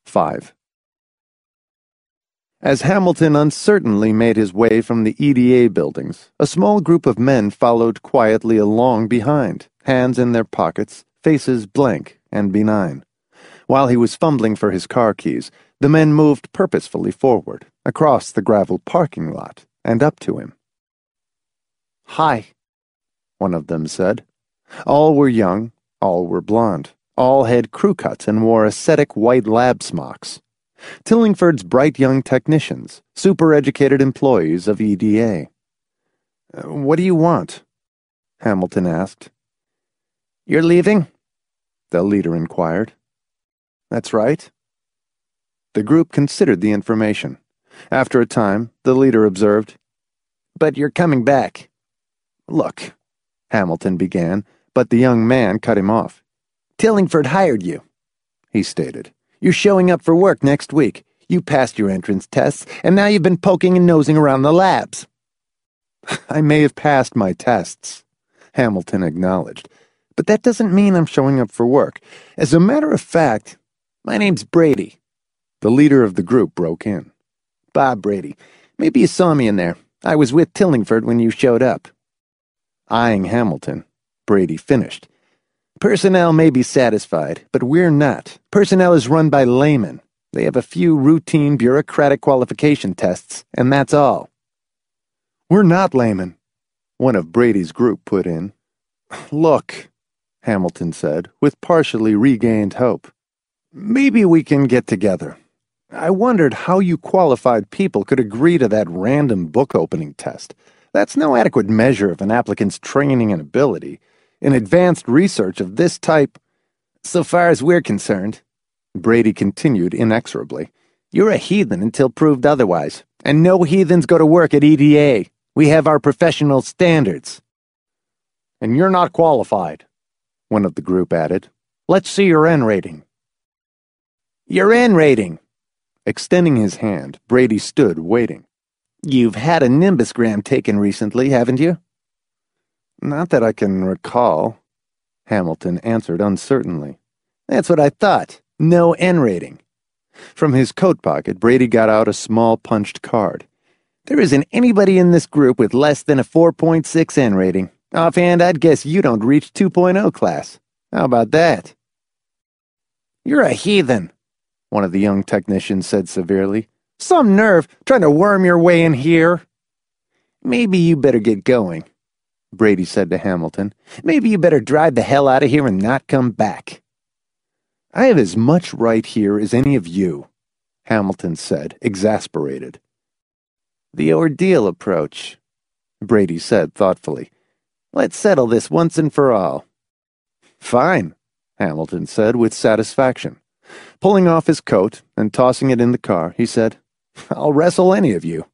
5. As Hamilton uncertainly made his way from the EDA buildings, a small group of men followed quietly along behind, hands in their pockets, faces blank and benign. While he was fumbling for his car keys, the men moved purposefully forward, across the gravel parking lot, and up to him. "Hi," one of them said. All were young, all were blonde, all had crew cuts and wore ascetic white lab smocks. Tillingford's bright young technicians, super-educated employees of EDA. "What do you want?" Hamilton asked. "You're leaving?" the leader inquired. "That's right." The group considered the information. After a time, the leader observed, "But you're coming back." "Look," Hamilton began, but the young man cut him off. "Tillingford hired you," he stated. "You're showing up for work next week. You passed your entrance tests, and now you've been poking and nosing around the labs." "I may have passed my tests," Hamilton acknowledged, "but that doesn't mean I'm showing up for work. As a matter of fact, my name's Brady." The leader of the group broke in. "Bob Brady. Maybe you saw me in there. I was with Tillingford when you showed up." Eyeing Hamilton, Brady finished. "Personnel may be satisfied, but we're not. Personnel is run by laymen. They have a few routine bureaucratic qualification tests, and that's all." "We're not laymen," one of Brady's group put in. "Look," Hamilton said, with partially regained hope. "Maybe we can get together. I wondered how you qualified people could agree to that random book-opening test. That's no adequate measure of an applicant's training and ability. In advanced research of this type, so far as we're concerned," Brady continued inexorably, "you're a heathen until proved otherwise, and no heathens go to work at EDA. We have our professional standards." "And you're not qualified," one of the group added. "Let's see your N rating." "Your N rating." Extending his hand, Brady stood waiting. "You've had a nimbusgram taken recently, haven't you?" "Not that I can recall," Hamilton answered uncertainly. "That's what I thought. No N rating." From his coat pocket, Brady got out a small punched card. "There isn't anybody in this group with less than a 4.6 N rating. Offhand, I'd guess you don't reach 2.0 class. How about that?" "You're a heathen," one of the young technicians said severely. "Some nerve, trying to worm your way in here." "Maybe you better get going," Brady said to Hamilton. "Maybe you better drive the hell out of here and not come back." "I have as much right here as any of you," Hamilton said, exasperated. "The ordeal approach," Brady said thoughtfully. "Let's settle this once and for all." "Fine," Hamilton said with satisfaction. Pulling off his coat and tossing it in the car, he said, "I'll wrestle any of you."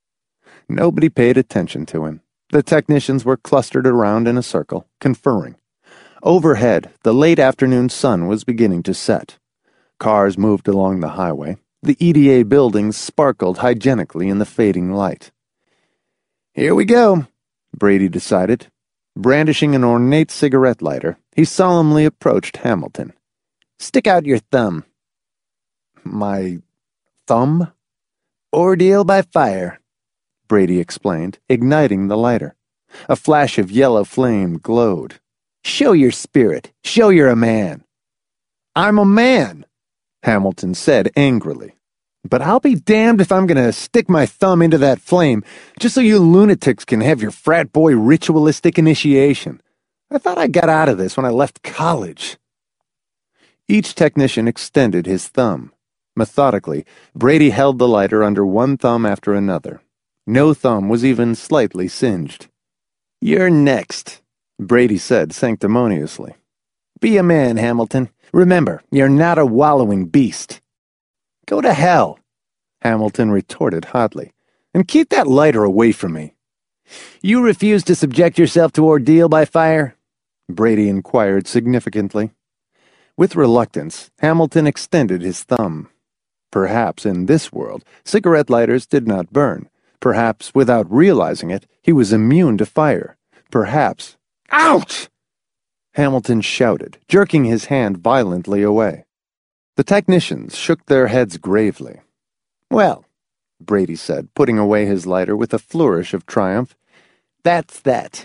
Nobody paid attention to him. The technicians were clustered around in a circle, conferring. Overhead, the late afternoon sun was beginning to set. Cars moved along the highway. The EDA buildings sparkled hygienically in the fading light. "Here we go," Brady decided. Brandishing an ornate cigarette lighter, he solemnly approached Hamilton. "Stick out your thumb." "My thumb?" "Ordeal by fire," Brady explained, igniting the lighter. A flash of yellow flame glowed. "Show your spirit. Show you're a man." "I'm a man," Hamilton said angrily. "But I'll be damned if I'm going to stick my thumb into that flame just so you lunatics can have your frat boy ritualistic initiation. I thought I got out of this when I left college." Each technician extended his thumb. Methodically, Brady held the lighter under one thumb after another. No thumb was even slightly singed. "You're next," Brady said sanctimoniously. "Be a man, Hamilton. Remember, you're not a wallowing beast." "Go to hell," Hamilton retorted hotly, "and keep that lighter away from me." "You refuse to subject yourself to ordeal by fire?" Brady inquired significantly. With reluctance, Hamilton extended his thumb. Perhaps in this world, cigarette lighters did not burn. Perhaps, without realizing it, he was immune to fire. Perhaps— "Ouch!" Hamilton shouted, jerking his hand violently away. The technicians shook their heads gravely. "Well," Brady said, putting away his lighter with a flourish of triumph, "that's that."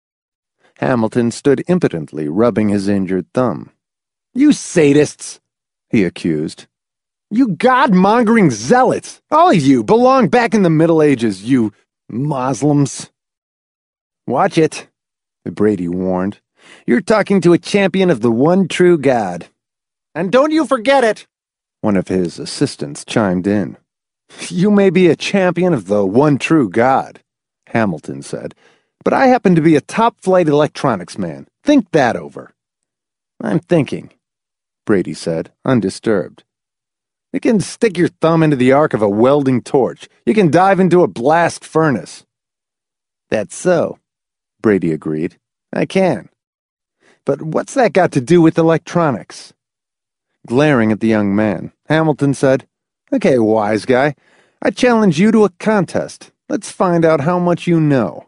Hamilton stood impotently, rubbing his injured thumb. "You sadists!" he accused. "You God-mongering zealots! All of you belong back in the Middle Ages, you Muslims." "Watch it," Brady warned. "You're talking to a champion of the one true God." "And don't you forget it," one of his assistants chimed in. "You may be a champion of the one true God," Hamilton said, "but I happen to be a top-flight electronics man. Think that over." "I'm thinking," Brady said, undisturbed. "You can stick your thumb into the arc of a welding torch. You can dive into a blast furnace." "That's so," Brady agreed. "I can. But what's that got to do with electronics?" Glaring at the young man, Hamilton said, "Okay, wise guy, I challenge you to a contest. Let's find out how much you know."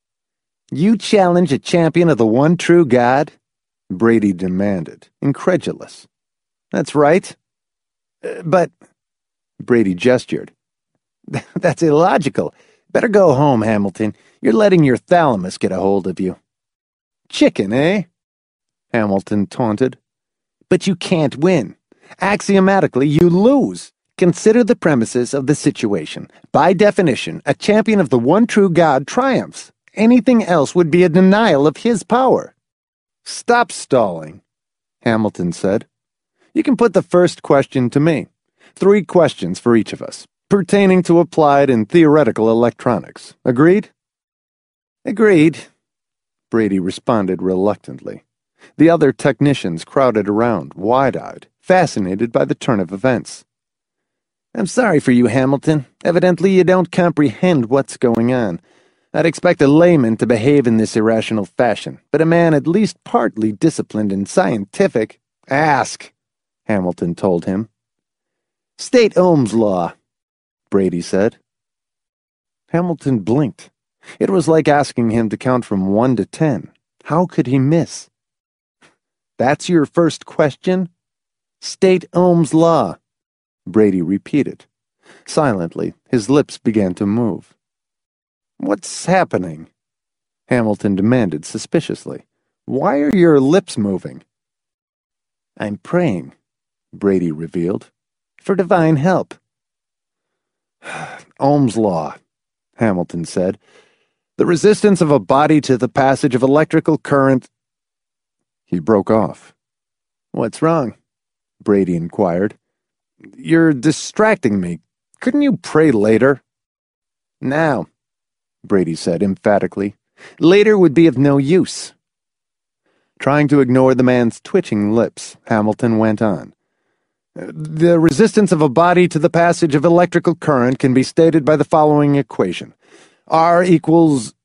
"You challenge a champion of the one true God?" Brady demanded, incredulous. "That's right." But," Brady gestured, "that's illogical. Better go home, Hamilton. You're letting your thalamus get a hold of you." "Chicken, eh?" Hamilton taunted. "But you can't win. Axiomatically, you lose. Consider the premises of the situation. By definition, a champion of the one true God triumphs. Anything else would be a denial of his power." "Stop stalling," Hamilton said. "You can put the first question to me. 3 questions for each of us, pertaining to applied and theoretical electronics. Agreed?" "Agreed," Brady responded reluctantly. The other technicians crowded around, wide-eyed, fascinated by the turn of events. "I'm sorry for you, Hamilton. Evidently you don't comprehend what's going on. I'd expect a layman to behave in this irrational fashion, but a man at least partly disciplined and scientific—" "Ask," Hamilton told him. "State Ohm's law," Brady said. Hamilton blinked. It was like asking him to count from 1 to 10. How could he miss? "That's your first question?" "State Ohm's law," Brady repeated. Silently, his lips began to move. "What's happening?" Hamilton demanded suspiciously. "Why are your lips moving?" "I'm praying," Brady revealed, "for divine help." "Ohm's law," Hamilton said. "The resistance of a body to the passage of electrical current—" He broke off. "What's wrong?" Brady inquired. "You're distracting me. Couldn't you pray later?" "Now," Brady said emphatically. "Later would be of no use." Trying to ignore the man's twitching lips, Hamilton went on. "The resistance of a body to the passage of electrical current can be stated by the following equation. R equals—"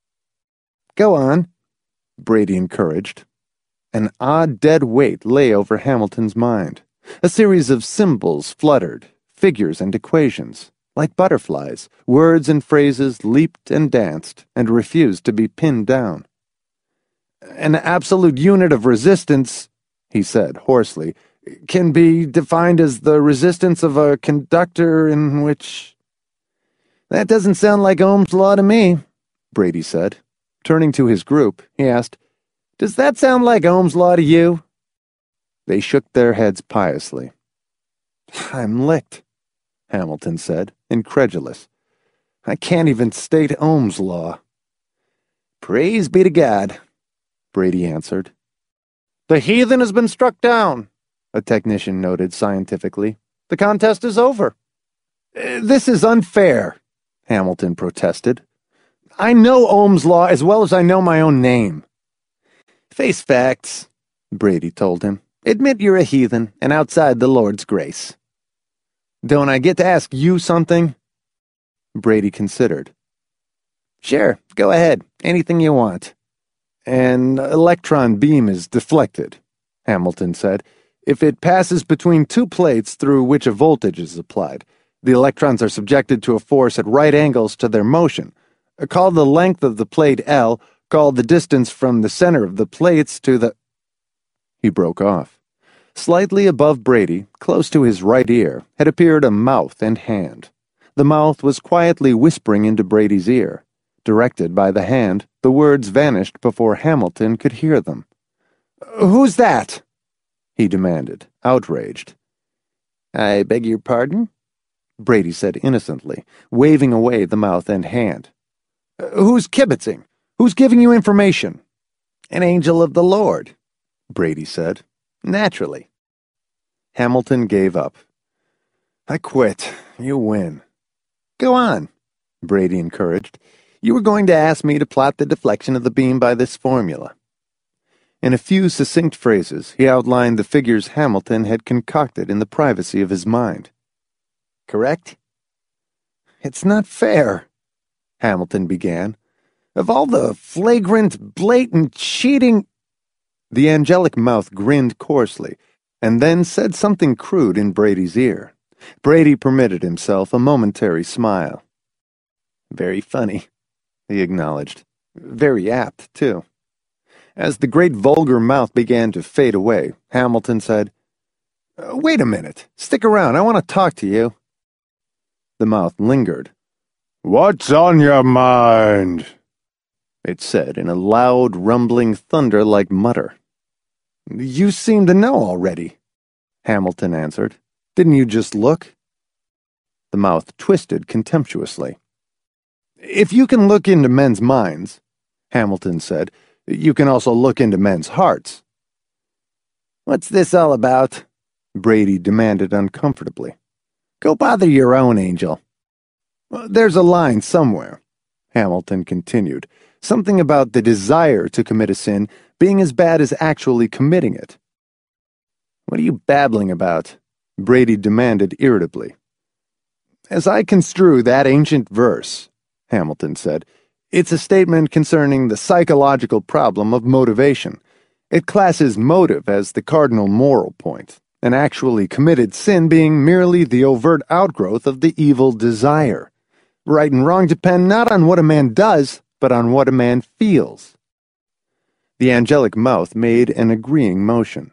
"Go on," Brady encouraged. An odd dead weight lay over Hamilton's mind. A series of symbols fluttered, figures and equations. Like butterflies, words and phrases leaped and danced and refused to be pinned down. "An absolute unit of resistance," he said hoarsely, "can be defined as the resistance of a conductor in which—" "That doesn't sound like Ohm's law to me," Brady said. Turning to his group, he asked, "Does that sound like Ohm's law to you?" They shook their heads piously. "I'm licked," Hamilton said, incredulous. "I can't even state Ohm's law." "Praise be to God," Brady answered. "The heathen has been struck down," a technician noted scientifically. "The contest is over." "This is unfair," Hamilton protested. "I know Ohm's law as well as I know my own name." "Face facts," Brady told him. "Admit you're a heathen and outside the Lord's grace." "Don't I get to ask you something?" Brady considered. "Sure, go ahead. Anything you want." "An electron beam is deflected," Hamilton said, "if it passes between 2 plates through which a voltage is applied. The electrons are subjected to a force at right angles to their motion. Call the length of the plate L, call the distance from the center of the plates to the—" He broke off. Slightly above Brady, close to his right ear, had appeared a mouth and hand. The mouth was quietly whispering into Brady's ear. Directed by the hand, the words vanished before Hamilton could hear them. "Who's that?" he demanded, outraged. "I beg your pardon?" Brady said innocently, waving away the mouth and hand. "Who's kibitzing? Who's giving you information?" "An angel of the Lord," Brady said. "Naturally." Hamilton gave up. "I quit. You win." "Go on," Brady encouraged. "You were going to ask me to plot the deflection of the beam by this formula." In a few succinct phrases, he outlined the figures Hamilton had concocted in the privacy of his mind. "Correct?" "It's not fair," Hamilton began. "Of all the flagrant, blatant cheating—" The angelic mouth grinned coarsely, and then said something crude in Brady's ear. Brady permitted himself a momentary smile. "Very funny," he acknowledged. "Very apt, too." As the great vulgar mouth began to fade away, Hamilton said, "Wait a minute. Stick around. I want to talk to you." The mouth lingered. "What's on your mind?" it said in a loud, rumbling, thunder-like mutter. "You seem to know already," Hamilton answered. "Didn't you just look?" The mouth twisted contemptuously. "If you can look into men's minds," Hamilton said, "you can also look into men's hearts." "What's this all about?" Brady demanded uncomfortably. "Go bother your own angel." "There's a line somewhere," Hamilton continued, "something about the desire to commit a sin being as bad as actually committing it." "What are you babbling about?" Brady demanded irritably. "As I construe that ancient verse," Hamilton said, "it's a statement concerning the psychological problem of motivation. It classes motive as the cardinal moral point, an actually committed sin being merely the overt outgrowth of the evil desire. Right and wrong depend not on what a man does, but on what a man feels." The angelic mouth made an agreeing motion.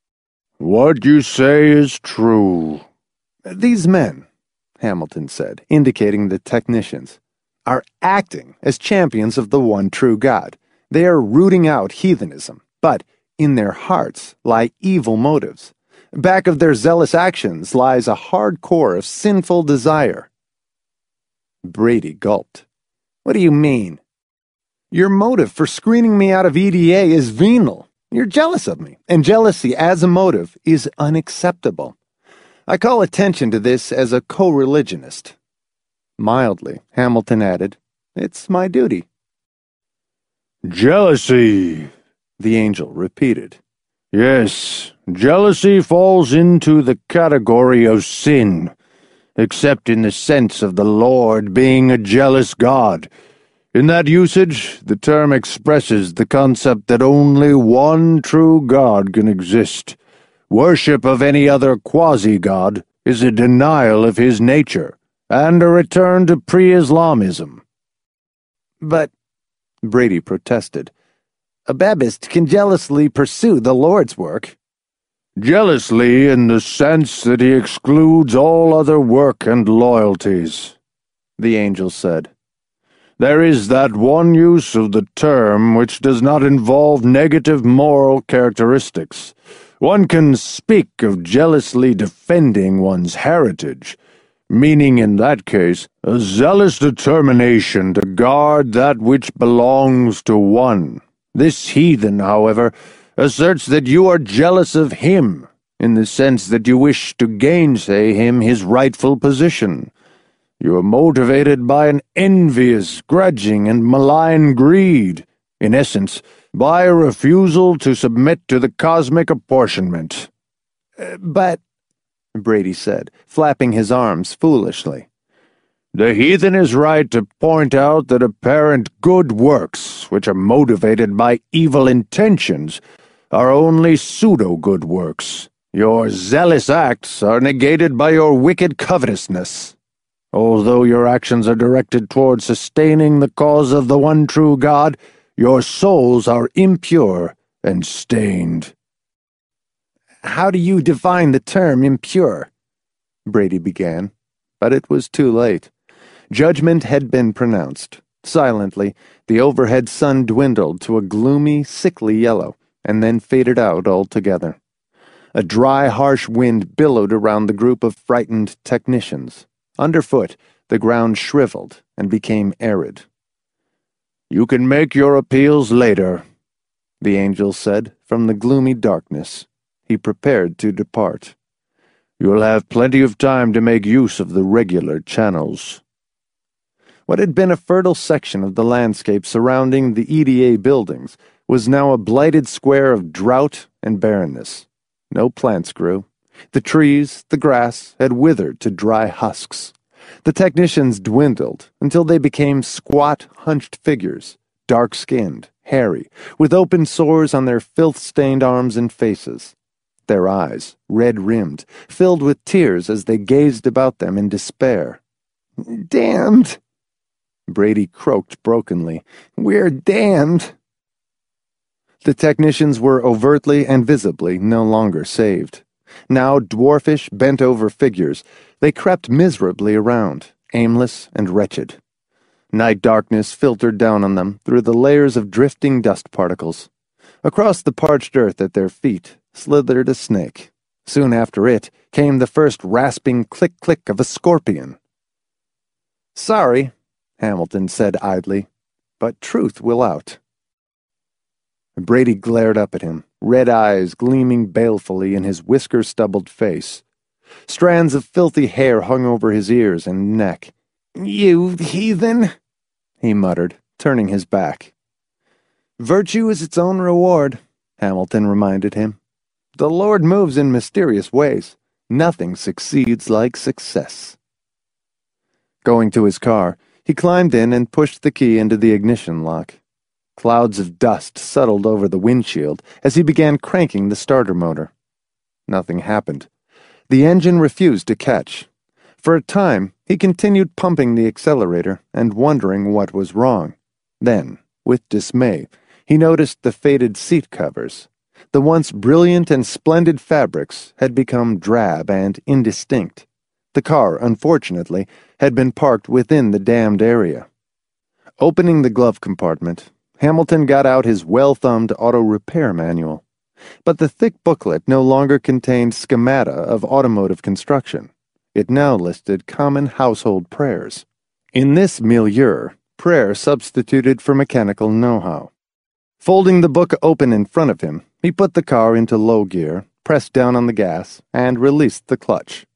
"What you say is true." "These men," Hamilton said, indicating the technicians, "are acting as champions of the one true God. They are rooting out heathenism, but in their hearts lie evil motives. Back of their zealous actions lies a hard core of sinful desire." Brady gulped. "What do you mean?" "Your motive for screening me out of EDA is venal. You're jealous of me, and jealousy as a motive is unacceptable. I call attention to this as a co-religionist." Mildly, Hamilton added, "It's my duty." "Jealousy," the angel repeated. "Yes, jealousy falls into the category of sin, except in the sense of the Lord being a jealous God. In that usage, the term expresses the concept that only one true God can exist. Worship of any other quasi-God is a denial of his nature, and a return to pre-Islamism." "But," Brady protested, "a Babist can jealously pursue the Lord's work." "Jealously in the sense that he excludes all other work and loyalties," the angel said. "There is that one use of the term which does not involve negative moral characteristics. One can speak of jealously defending one's heritage, meaning in that case a zealous determination to guard that which belongs to one. This heathen, however, asserts that you are jealous of him, in the sense that you wish to gainsay him his rightful position. You are motivated by an envious, grudging, and malign greed, in essence, by a refusal to submit to the cosmic apportionment." "But," Brady said, flapping his arms foolishly, "the heathen is right to point out that apparent good works, which are motivated by evil intentions, are only pseudo-good works. Your zealous acts are negated by your wicked covetousness. Although your actions are directed toward sustaining the cause of the one true God, your souls are impure and stained." How do you define the term impure? Brady began, but it was too late. Judgment had been pronounced. Silently, the overhead sun dwindled to a gloomy, sickly yellow, and then faded out altogether. A dry, harsh wind billowed around the group of frightened technicians. Underfoot, the ground shriveled and became arid. "You can make your appeals later," the angel said from the gloomy darkness. He prepared to depart. "You'll have plenty of time to make use of the regular channels." What had been a fertile section of the landscape surrounding the EDA buildings was now a blighted square of drought and barrenness. No plants grew. The trees, the grass, had withered to dry husks. The technicians dwindled until they became squat, hunched figures, dark-skinned, hairy, with open sores on their filth-stained arms and faces. Their eyes, red-rimmed, filled with tears as they gazed about them in despair. "Damned!" Brady croaked brokenly. "We're damned!" The technicians were overtly and visibly no longer saved. Now dwarfish, bent-over figures, they crept miserably around, aimless and wretched. Night darkness filtered down on them through the layers of drifting dust particles. Across the parched earth at their feet slithered a snake. Soon after it came the first rasping click-click of a scorpion. "Sorry," Hamilton said idly, "but truth will out." Brady glared up at him, red eyes gleaming balefully in his whisker-stubbled face. Strands of filthy hair hung over his ears and neck. "You heathen!" he muttered, turning his back. "Virtue is its own reward," Hamilton reminded him. "The Lord moves in mysterious ways. Nothing succeeds like success." Going to his car, he climbed in and pushed the key into the ignition lock. Clouds of dust settled over the windshield as he began cranking the starter motor. Nothing happened. The engine refused to catch. For a time, he continued pumping the accelerator and wondering what was wrong. Then, with dismay, he noticed the faded seat covers. The once brilliant and splendid fabrics had become drab and indistinct. The car, unfortunately, had been parked within the damned area. Opening the glove compartment, Hamilton got out his well-thumbed auto repair manual. But the thick booklet no longer contained schemata of automotive construction. It now listed common household prayers. In this milieu, prayer substituted for mechanical know-how. Folding the book open in front of him, he put the car into low gear, pressed down on the gas, and released the clutch.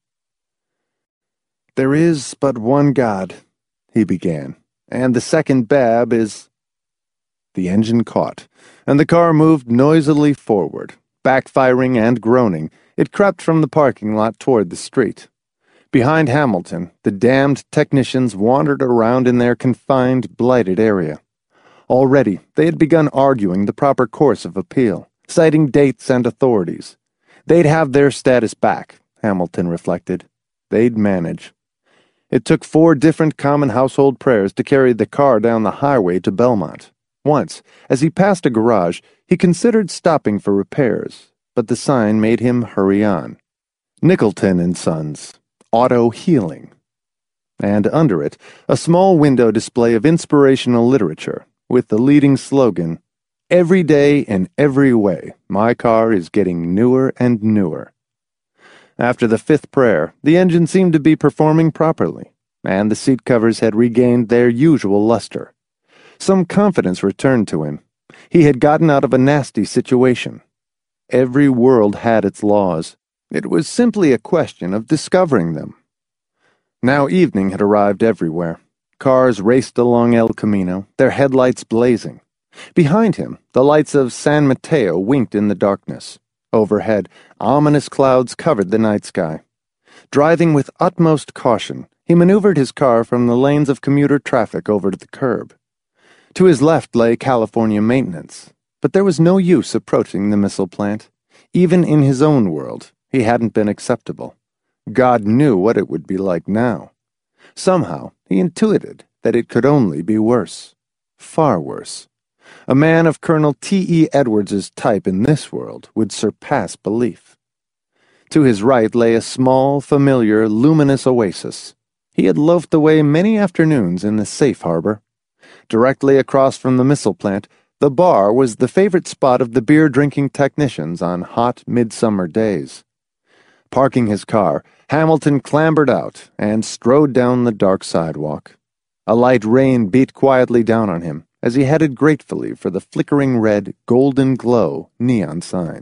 "There is but one God," he began, "and the second Bab is—" The engine caught, and the car moved noisily forward. Backfiring and groaning, it crept from the parking lot toward the street. Behind Hamilton, the damned technicians wandered around in their confined, blighted area. Already, they had begun arguing the proper course of appeal, citing dates and authorities. They'd have their status back, Hamilton reflected. They'd manage. It took 4 different common household prayers to carry the car down the highway to Belmont. Once, as he passed a garage, he considered stopping for repairs, but the sign made him hurry on. Nicholton and Sons, Auto Healing. And under it, a small window display of inspirational literature, with the leading slogan, "Every day in every way, my car is getting newer and newer." After the 5th prayer, the engine seemed to be performing properly, and the seat covers had regained their usual luster. Some confidence returned to him. He had gotten out of a nasty situation. Every world had its laws. It was simply a question of discovering them. Now evening had arrived everywhere. Cars raced along El Camino, their headlights blazing. Behind him, the lights of San Mateo winked in the darkness. Overhead, ominous clouds covered the night sky. Driving with utmost caution, he maneuvered his car from the lanes of commuter traffic over to the curb. To his left lay California maintenance, but there was no use approaching the missile plant. Even in his own world, he hadn't been acceptable. God knew what it would be like now. Somehow, he intuited that it could only be worse. Far worse. A man of Colonel T.E. Edwards's type in this world would surpass belief. To his right lay a small, familiar, luminous oasis. He had loafed away many afternoons in the safe harbor. Directly across from the missile plant, the bar was the favorite spot of the beer-drinking technicians on hot midsummer days. Parking his car, Hamilton clambered out and strode down the dark sidewalk. A light rain beat quietly down on him as he headed gratefully for the flickering red, golden glow neon sign.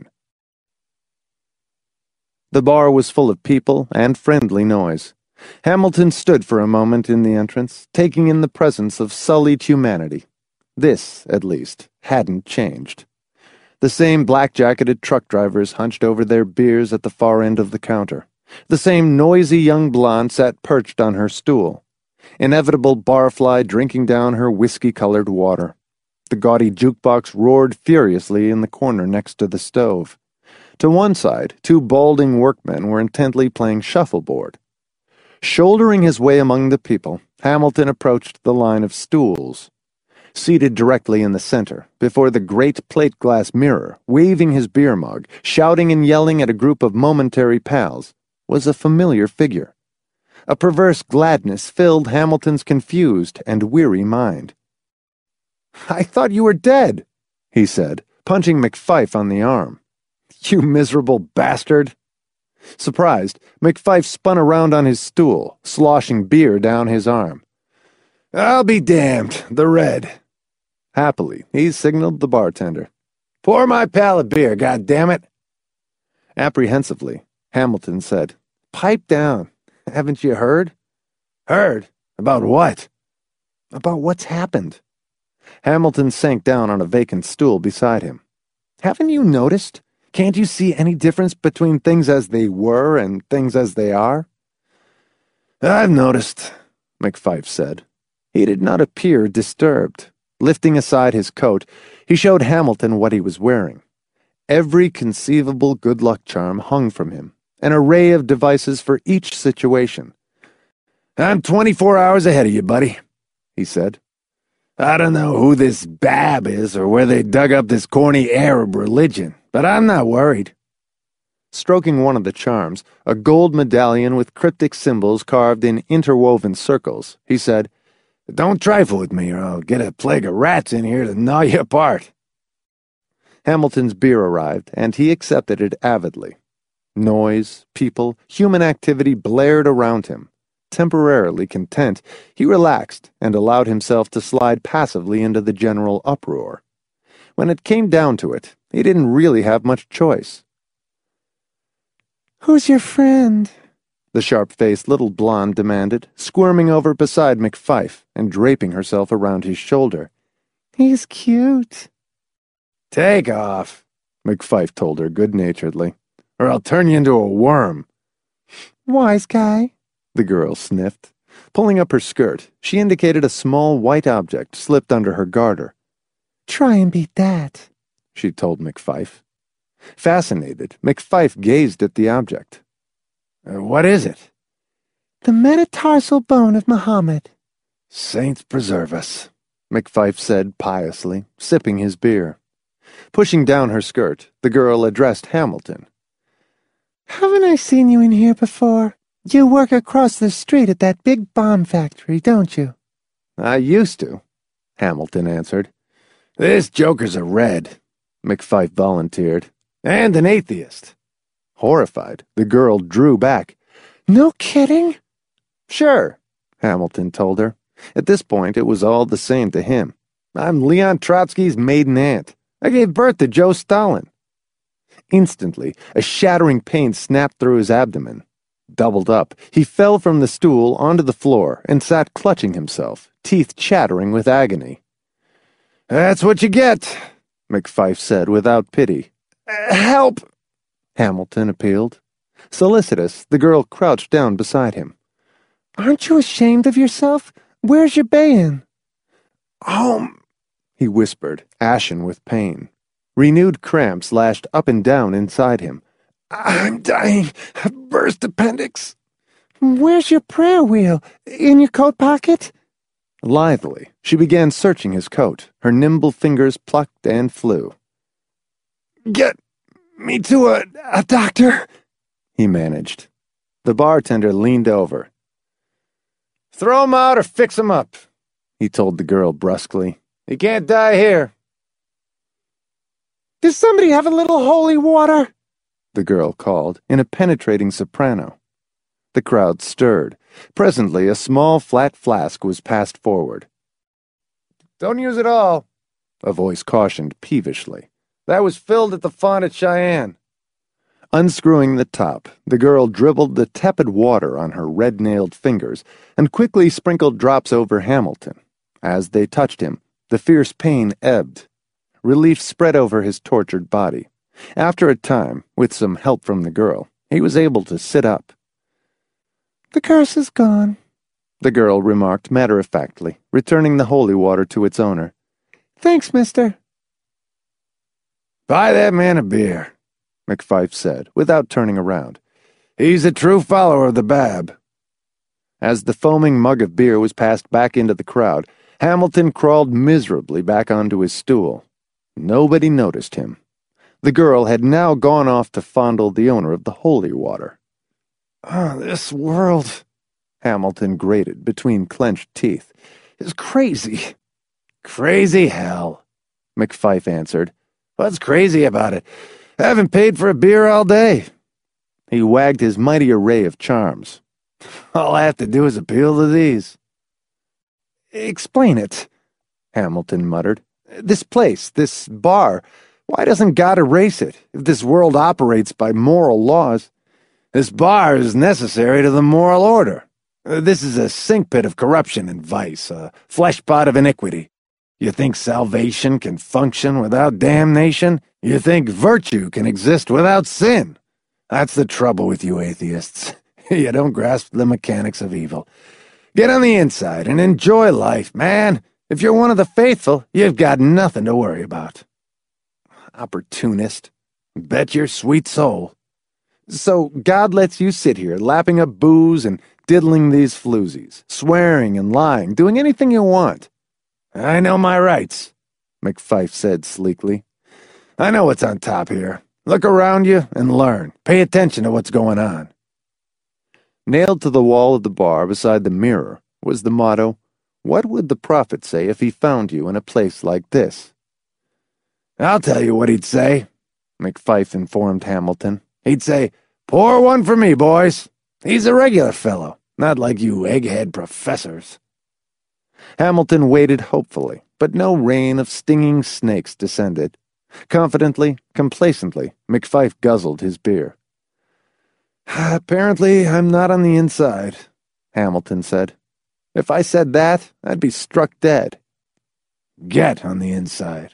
The bar was full of people and friendly noise. Hamilton stood for a moment in the entrance, taking in the presence of sullied humanity. This, at least, hadn't changed. The same black-jacketed truck drivers hunched over their beers at the far end of the counter. The same noisy young blonde sat perched on her stool. Inevitable barfly drinking down her whiskey-colored water. The gaudy jukebox roared furiously in the corner next to the stove. To one side, two balding workmen were intently playing shuffleboard. Shouldering his way among the people, Hamilton approached the line of stools. Seated directly in the center, before the great plate-glass mirror, waving his beer mug, shouting and yelling at a group of momentary pals, was a familiar figure. A perverse gladness filled Hamilton's confused and weary mind. "I thought you were dead," he said, punching McFife on the arm. "You miserable bastard." Surprised, McFife spun around on his stool, sloshing beer down his arm. "I'll be damned, the red." Happily, he signaled the bartender. "Pour my pal a beer, goddammit." Apprehensively, Hamilton said, "Pipe down. Haven't you heard?" "Heard? About what?" "About what's happened." Hamilton sank down on a vacant stool beside him. "Haven't you noticed? Can't you see any difference between things as they were and things as they are?" "I've noticed," McFife said. He did not appear disturbed. Lifting aside his coat, he showed Hamilton what he was wearing. Every conceivable good-luck charm hung from him, an array of devices for each situation. "I'm 24 hours ahead of you, buddy," he said. "I don't know who this Bab is or where they dug up this corny Arab religion, but I'm not worried." Stroking one of the charms, a gold medallion with cryptic symbols carved in interwoven circles, he said, "Don't trifle with me or I'll get a plague of rats in here to gnaw you apart." Hamilton's beer arrived, and he accepted it avidly. Noise, people, human activity blared around him. Temporarily content, he relaxed and allowed himself to slide passively into the general uproar. When it came down to it, he didn't really have much choice. "Who's your friend?" the sharp-faced little blonde demanded, squirming over beside McFife and draping herself around his shoulder. "He's cute." "Take off," McFife told her good-naturedly, "or I'll turn you into a worm." "Wise guy," the girl sniffed. Pulling up her skirt, she indicated a small white object slipped under her garter. "Try and beat that," she told McFife. Fascinated, McFife gazed at the object. "What is it?" "The metatarsal bone of Muhammad." "Saints preserve us," McFife said piously, sipping his beer. Pushing down her skirt, the girl addressed Hamilton. "Haven't I seen you in here before? You work across the street at that big bomb factory, don't you?" "I used to," Hamilton answered. "This joker's a red," McFife volunteered, "and an atheist." Horrified, the girl drew back. "No kidding?" "Sure," Hamilton told her. At this point, it was all the same to him. "I'm Leon Trotsky's maiden aunt. I gave birth to Joe Stalin." Instantly, a shattering pain snapped through his abdomen. Doubled up, he fell from the stool onto the floor and sat clutching himself, teeth chattering with agony. "That's what you get," McFife said without pity. "Help!" Hamilton appealed. Solicitous, the girl crouched down beside him. "Aren't you ashamed of yourself? Where's your bayin?" "Home," he whispered, ashen with pain. Renewed cramps lashed up and down inside him. "I'm dying. A burst appendix." "Where's your prayer wheel? In your coat pocket?" Lithely, she began searching his coat. Her nimble fingers plucked and flew. "Get me to a doctor," he managed. The bartender leaned over. "Throw him out or fix him up," he told the girl brusquely. "He can't die here." "Does somebody have a little holy water?" the girl called, in a penetrating soprano. The crowd stirred. Presently, a small flat flask was passed forward. "Don't use it all," a voice cautioned peevishly. "That was filled at the font at Cheyenne." Unscrewing the top, the girl dribbled the tepid water on her red-nailed fingers and quickly sprinkled drops over Hamilton. As they touched him, the fierce pain ebbed. Relief spread over his tortured body. After a time, with some help from the girl, he was able to sit up. "The curse is gone," the girl remarked matter-of-factly, returning the holy water to its owner. "Thanks, mister." "Buy that man a beer," McFife said, without turning around. "He's a true follower of the Bab." As the foaming mug of beer was passed back into the crowd, Hamilton crawled miserably back onto his stool. Nobody noticed him. The girl had now gone off to fondle the owner of the holy water. "This world," Hamilton grated between clenched teeth, "is crazy." "Crazy hell," McFife answered. "What's crazy about it? I haven't paid for a beer all day." He wagged his mighty array of charms. "All I have to do is appeal to these." "Explain it," Hamilton muttered. "This place, this bar, why doesn't God erase it, if this world operates by moral laws?" "This bar is necessary to the moral order. This is a sink pit of corruption and vice, a fleshpot of iniquity. You think salvation can function without damnation? You think virtue can exist without sin? That's the trouble with you atheists. You don't grasp the mechanics of evil. Get on the inside and enjoy life, man. If you're one of the faithful, you've got nothing to worry about." "Opportunist. Bet your sweet soul." "So God lets you sit here lapping up booze and diddling these floozies, swearing and lying, doing anything you want." "I know my rights," McFife said sleekly. "I know what's on top here. Look around you and learn. Pay attention to what's going on." Nailed to the wall of the bar beside the mirror was the motto, "What would the prophet say if he found you in a place like this?" "I'll tell you what he'd say," McFife informed Hamilton. "He'd say, 'Pour one for me, boys.' He's a regular fellow, not like you egghead professors." Hamilton waited hopefully, but no rain of stinging snakes descended. Confidently, complacently, McFife guzzled his beer. "Apparently I'm not on the inside," Hamilton said. "If I said that, I'd be struck dead." "Get on the inside."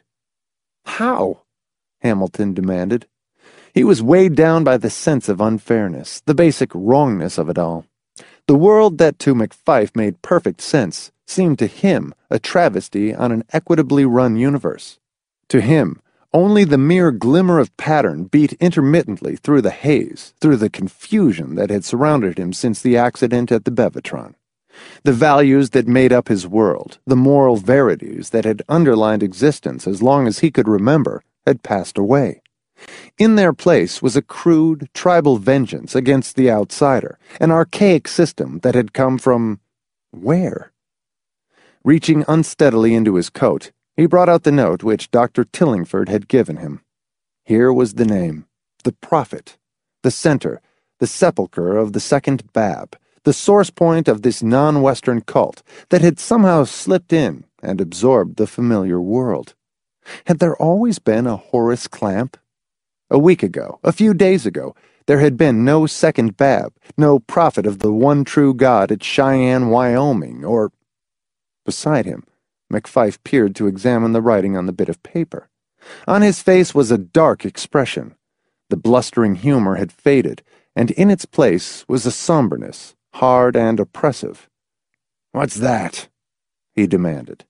"How?" Hamilton demanded. He was weighed down by the sense of unfairness, the basic wrongness of it all. The world that to McFife made perfect sense seemed to him a travesty on an equitably run universe. To him, only the mere glimmer of pattern beat intermittently through the haze, through the confusion that had surrounded him since the accident at the Bevatron. The values that made up his world, the moral verities that had underlined existence as long as he could remember, had passed away. In their place was a crude, tribal vengeance against the outsider, an archaic system that had come from... where? Reaching unsteadily into his coat, he brought out the note which Dr. Tillingford had given him. Here was the name, the Prophet, the center, the sepulchre of the second Bab, the source point of this non-Western cult that had somehow slipped in and absorbed the familiar world. Had there always been a Horace Clamp? A week ago, a few days ago, there had been no second Bab, no prophet of the one true God at Cheyenne, Wyoming, or... Beside him, McFife peered to examine the writing on the bit of paper. On his face was a dark expression. The blustering humor had faded, and in its place was a somberness, hard and oppressive. "What's that?" he demanded.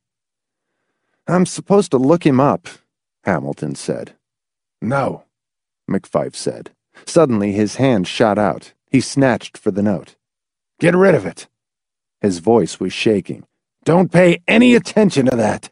"I'm supposed to look him up," Hamilton said. "No," McFife said. Suddenly his hand shot out. He snatched for the note. "Get rid of it." His voice was shaking. "Don't pay any attention to that."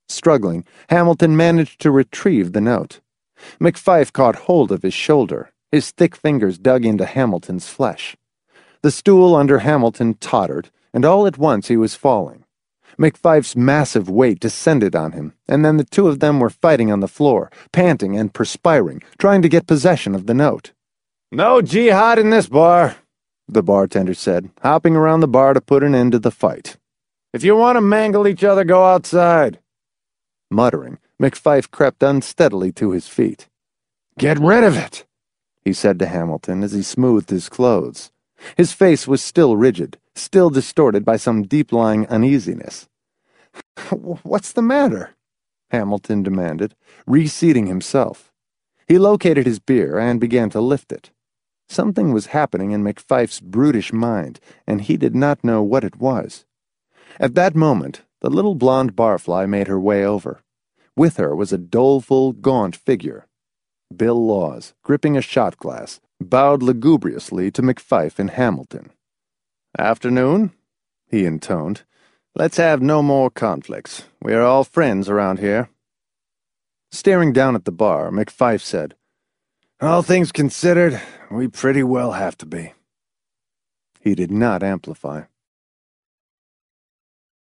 Struggling, Hamilton managed to retrieve the note. McFife caught hold of his shoulder. His thick fingers dug into Hamilton's flesh. The stool under Hamilton tottered, and all at once he was falling. McFife's massive weight descended on him, and then the two of them were fighting on the floor, panting and perspiring, trying to get possession of the note. "No jihad in this bar," the bartender said, hopping around the bar to put an end to the fight. "If you want to mangle each other, go outside." Muttering, McFife crept unsteadily to his feet. "Get rid of it," he said to Hamilton as he smoothed his clothes. His face was still rigid, still distorted by some deep-lying uneasiness. "What's the matter?" Hamilton demanded, reseating himself. He located his beer and began to lift it. Something was happening in McFife's brutish mind, and he did not know what it was. At that moment, the little blonde barfly made her way over. With her was a doleful, gaunt figure. Bill Laws, gripping a shot glass, bowed lugubriously to McFife and Hamilton. "Afternoon," he intoned. "Let's have no more conflicts. We are all friends around here." Staring down at the bar, McFife said, "All things considered, we pretty well have to be." He did not amplify.